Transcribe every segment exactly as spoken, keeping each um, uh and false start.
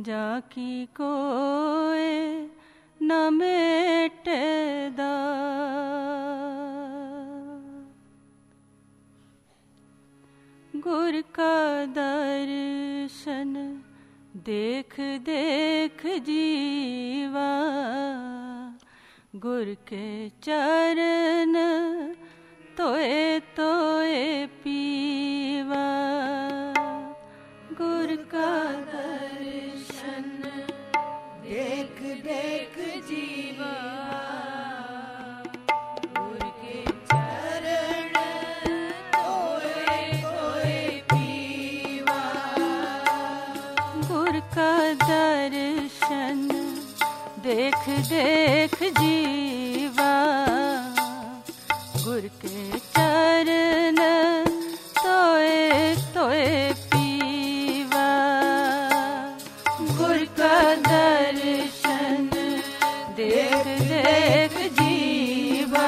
जाकी कोय न मेटदा। गुर का दर्शन देख देख जीवा, गुर के चरण तोए तोए पीवा। गुर का दर्शन देख देख जीवा, गुर के चरण तोए तोए पीवा। गुर का दर्शन देख देख जीवा, गुर के चरण तोए तोए पीवा। गुर का दर्शन देख देख जीवा,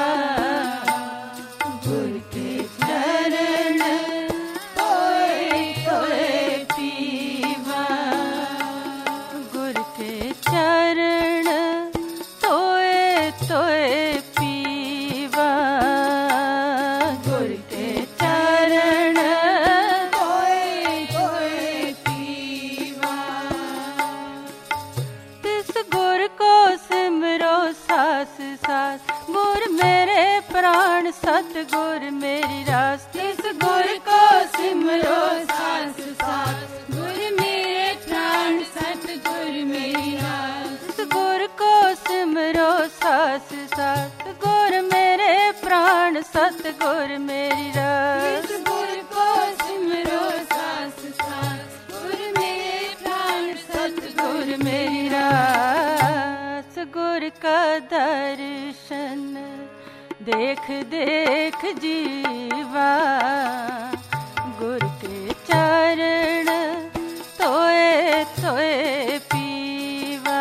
गुर के चरण तोए तोए पीवा। गुर के चरण तोए तोए पीवा। गुर के चरण तोए तोए पीवा। तिस गुर को सिमरो सास सास, गुर मेरे प्राण सतगुर मेरी रास। तिस गुर को सिमरो सास सास, गुर मेरे प्राण सतगुर मेरी रास। तिस गुर को सिमरो सास सास, गुर मेरे प्राण सतगुर मेरी रास। तिस गुर को सिमरो सास सास, गुर मेरे प्राण सतगुर मेरी रास। गुर का दर्शन देख देख जीवा, गुर के चरण तोए तोए पीवा।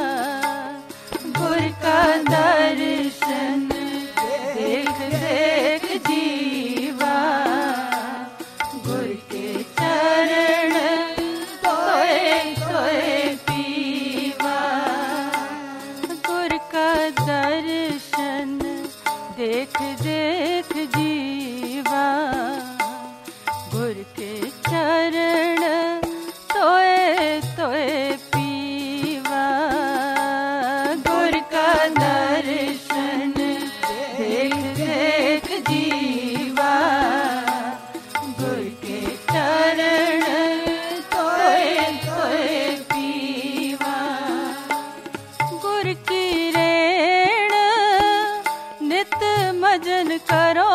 गुर का दर्शन देख देख जीवा, गुर के चरण तोए तोए पीवा। गुर का दर्शन देख देख जीवा, गुर के चरण तोए तोए पीवा। गुर का दर्शन देख देख जीवा, गुर के चरण तोए तोए पीवा। गुर की रेण नित मजन करो,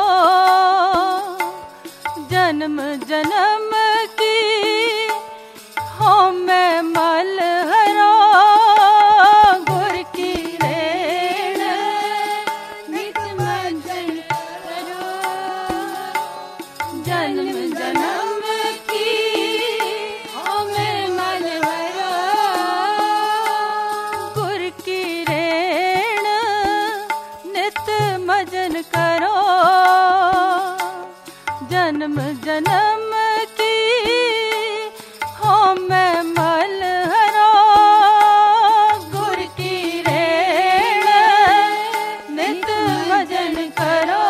जन्म जन्म की हो मैं मल हरो। गुर की रेण नित मजन करो, जन्म जन्म की हो मैं मल हरो। गुर की रेण नित मजन करो, जन्म जन्म की हो मैं मल हरो। गुर की रेण नित मजन करो,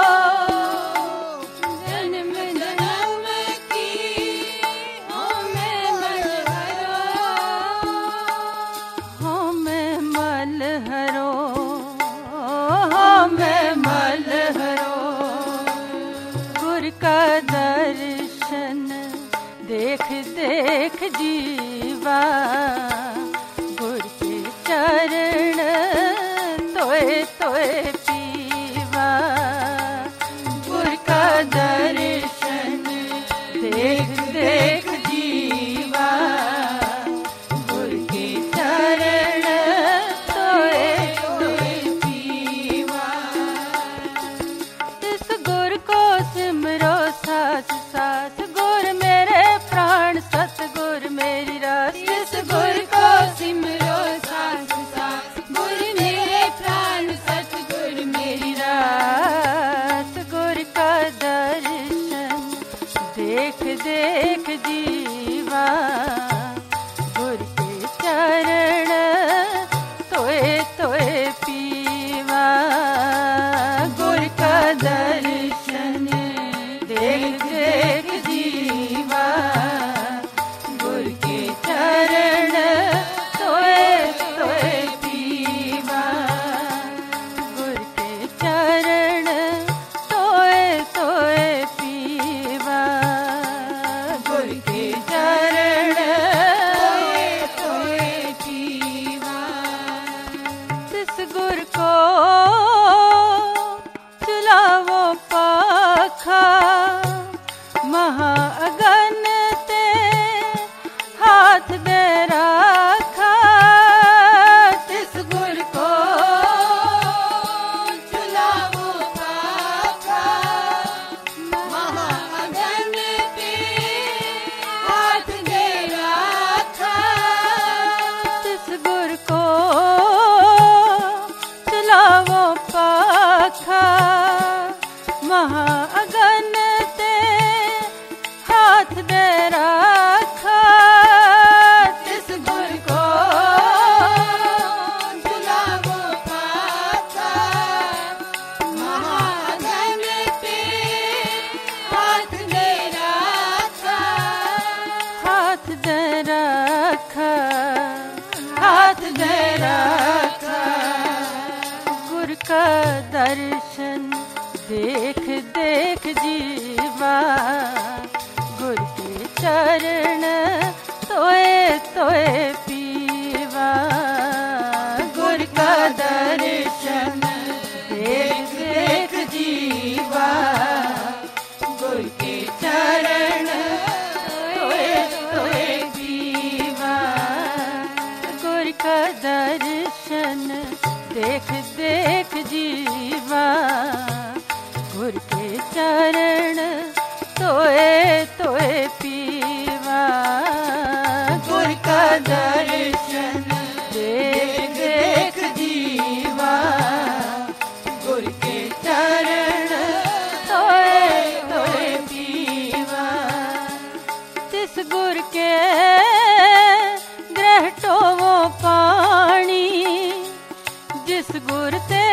जन्म जन्म की हो मैं मल हरो। हो मैं मल हरो, हो मैं मल हरो। गुर का दर्शन देख देख जीवा, गुर के चरण तोए तोए पीवा। गुर का दर्शन देख देख जीवा, गुर के चरण तोए तोए पीवा। इस गुर को सिमरो सास सास, गुर मेरे प्राण सतगुर मेरी रास। इस गुर को सिमरो सास सास, गुर मेरे प्राण सतगुर मेरी रास। गुर का दर्शन देख देख जीवा, गुर के दर्शन देख देख जीवा, गुर के चरण तोए तोए पीवा। गुर का दर्शन देख देख जीवा, गुर के चरण तोए तोए पीवा। गुर का दर्शन देख देख जीवा, गुर के चरण तोए तोए पीवा। गुर का दर्शन देख देख जीवा, गुर के चरण तोए तोए पीवा। तिस गुर के ग्रह टोवो पानी, जिस गुर ते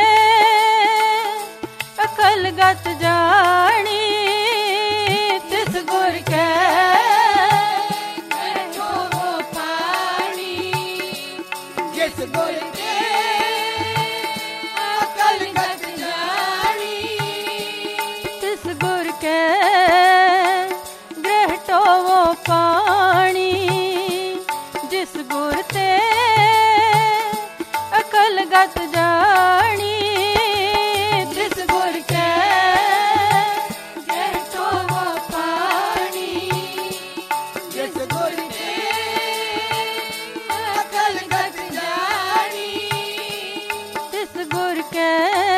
अकल गत जानी। तिस गुर के ग्रह टोवो पानी, जिस गुर के अकल गत जानी। तिस गुर के ग्रह टोवो पानी, जिस गुर ते अकल गत जानी। जिस गुर के ग्रह टोवो पानी, जिस गुर ते अकल गत जानी। तिस गुर के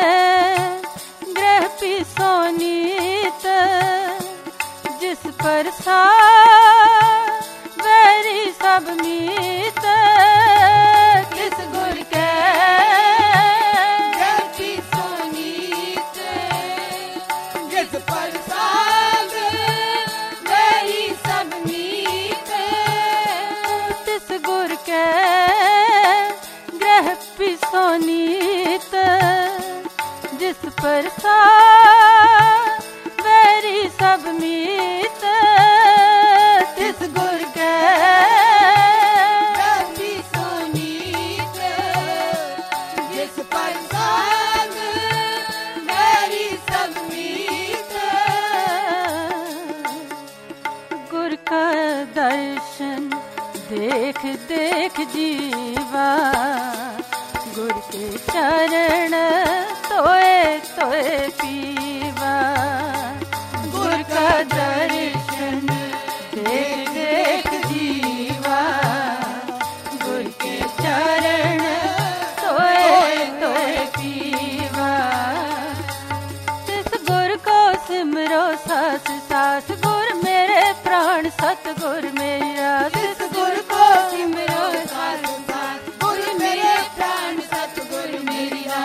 ग्रह पिसो नीत, जिस पर सा वैरी सब मीत। तिस गुर के ग्रह पिसो नीत, जिस पर साग वैरी सब मीत। तिस गुर के ग्रह पिसो नीत, जिस पर सा वैरी सब मीत। तिस गुर के ग्रह पिसो नीत, जिस पर साग वैरी सब मीत। गुर का दर्शन देख देख जीवा, गुर के चरण तोए तोए पीवा। गुर का दर्शन देख देख जीवा, गुर के चरण तोए तोए पीवा। तिस गुर को सिमरो सास सास, गुर मेरे प्राण सतगुर मेरा। तिस गुर को सिमरो सास सास, गुर मेरे प्राण सतगुर मेरा।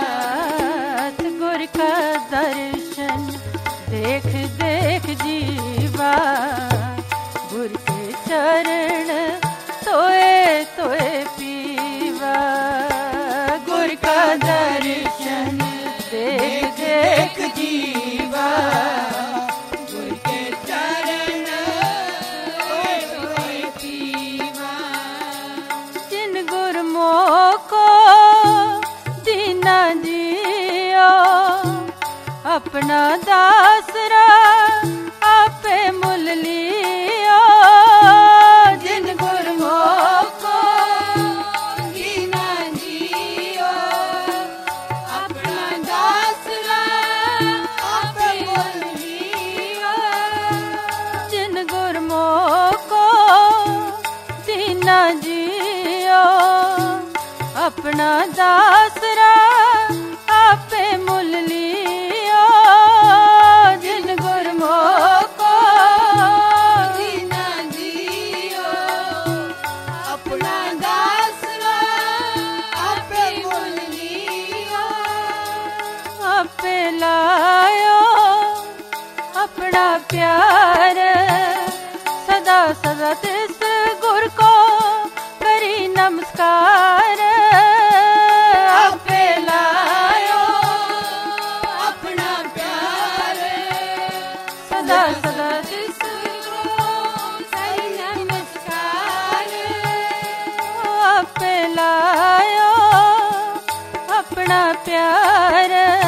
गुर का दर्शन देख देख जीवा, गुर के चरण तोए तोए पीवा। गुर का दर्शन देख देख जीवा, गुर के चरण तोए तोए पीवा। जिन गुर मोको दीना जियो, अपना दासरा आपे मुल लियो। जिन गुर मोको दीना जियो, अपना दासरा आपे मुल लियो। जिन गुर मोको दीना जियो, अपना दासरा आपे मुल लियो। जिन गुर मोको दीना जियो, अपना दासरा आपे मुल लियो। आपे लायो अपना प्यार, सदा सदा तिस गुर को करी नमस्कार। आपे लायो अपना प्यार, सदा सदा तिस को करी नमस्कार। आपे लायो अपना प्यार,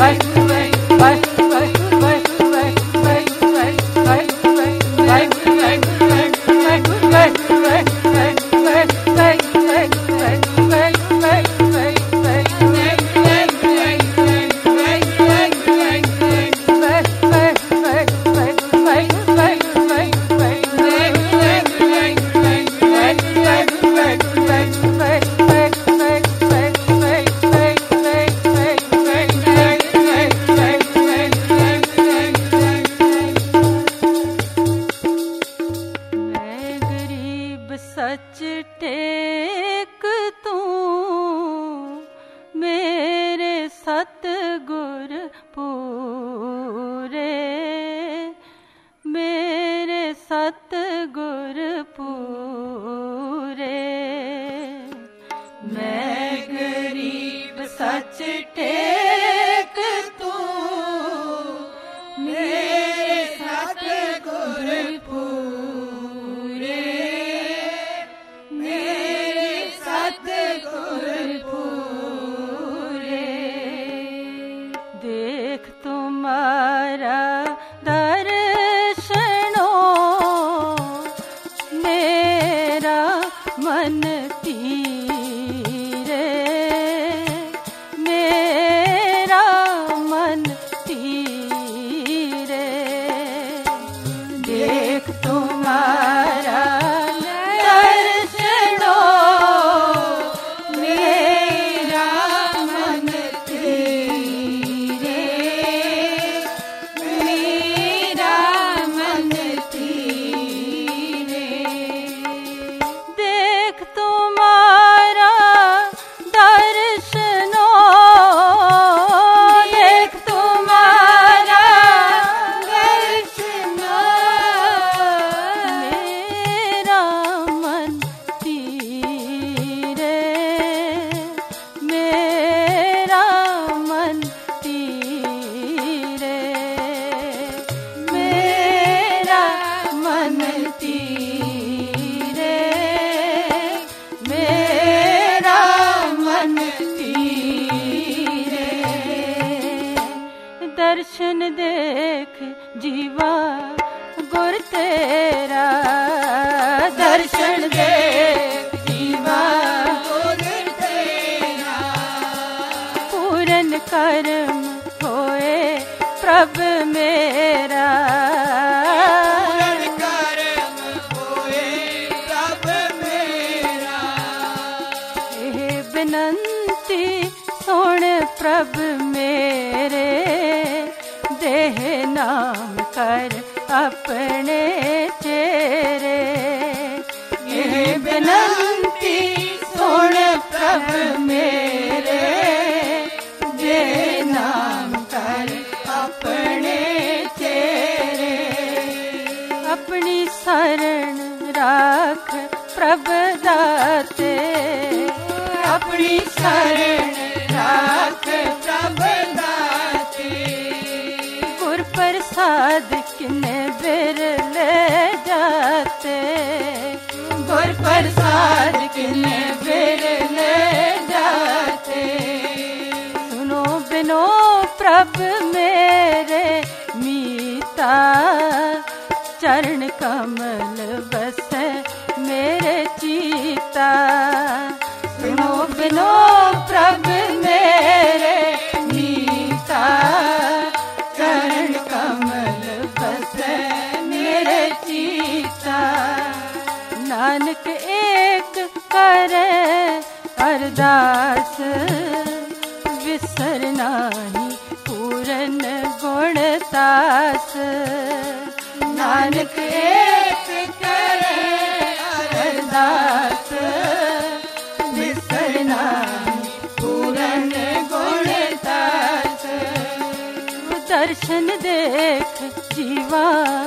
दर्शन देख जीवा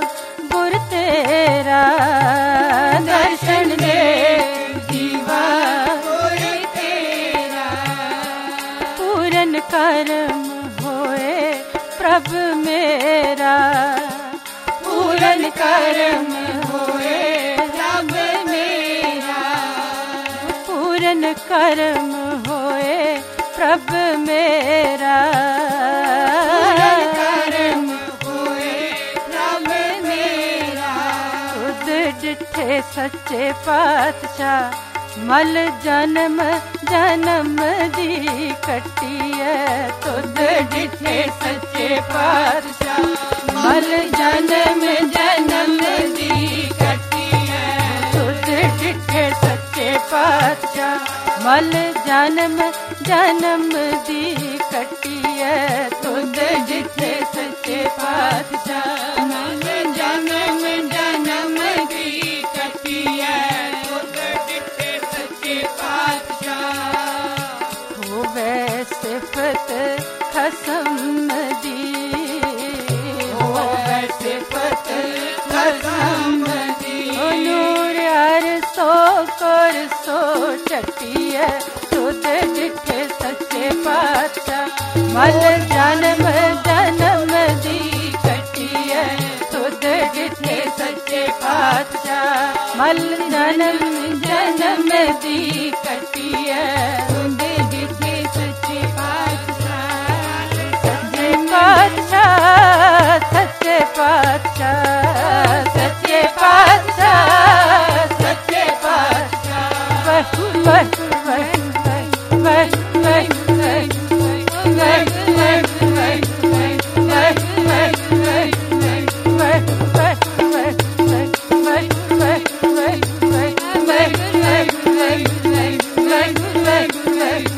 गुर तेरा, दर्शन देख जीवा गुर तेरा। पूरन कर्म होए प्रभ मेरा, पूरन कर्म होए प्रभ मेरा। पूरन कर्म होए प्रभ मेरा, ਡਿਠੇ ਸੱਚੇ ਪਾਤਸ਼ਾਹ ਮਲ ਜਨਮ ਜਨਮ ਦੀ ਕੱਟੀਐ ਤੁਧ ਡਿਠੇ ਸੱਚੇ ਪਾਤਸ਼ਾਹ ਮਲ ਜਨਮ ਜਨਮ ਦੀ ਕੱਟੀਐ ਤੁਧ ਡਿਠੇ ਸੱਚੇ ਪਾਤਸ਼ਾਹ ਮਲ ਜਨਮ ਜਨਮ ਦੀ ਕੱਟੀਐ ਤੁਧ ਡਿਠੇ ਸੱਚੇ ਪਾਤਸ਼ਾਹ ਮਲ ਜਨਮ ਜਨਮ ਦੀ ਕੱਟੀਐ ਤੁਧ ਡਿਠੇ ਸੱਚੇ ਪਾਤਸ਼ਾਹ ਹੋਵੇ ਸਿਫਤ ਖਸਮ ਦੀ ਹੋਵੇ ਸਿਫਤ ਖਸਮ ਦੀ ਨੂਰ ਹਰ ਸੋ ਕਰ ਸੋ ਚੱਟੀਐ ਤੁਧ ਡਿਠੇ ਸੱਚੇ ਪਾਤਸ਼ਾਹ ਮਲ ਜਨਮ ਜਨਮ ਦੀ ਕੱਟੀਐ ਤੁਧ ਡਿਠੇ ਸੱਚੇ ਪਾਤਸ਼ਾਹ ਮਲ ਜਨਮ ਜਨਮ ਦੀ ਕੱਟੀਐ ਤੁਧ ਡਿਠੇ ਸੱਚੇ ਪਾਤਸ਼ਾਹ ਸੱਚੇ ਪਾਤਸ਼ਾਹ ਸੱਚੇ ਪਾਤਸ਼ਾਹ ਸੱਚੇ ਪਾਤਸ਼ਾਹ ਸੱਚੇ ਪਾਤਸ਼ਾਹ ਵਾਹਿਗੁਰੂ ਵਾਹਿਗੁਰੂ ਵਾਹਿਗੁਰੂ ਵਾਹਿਗੁਰੂ ਵਾਹਿਗੁਰੂ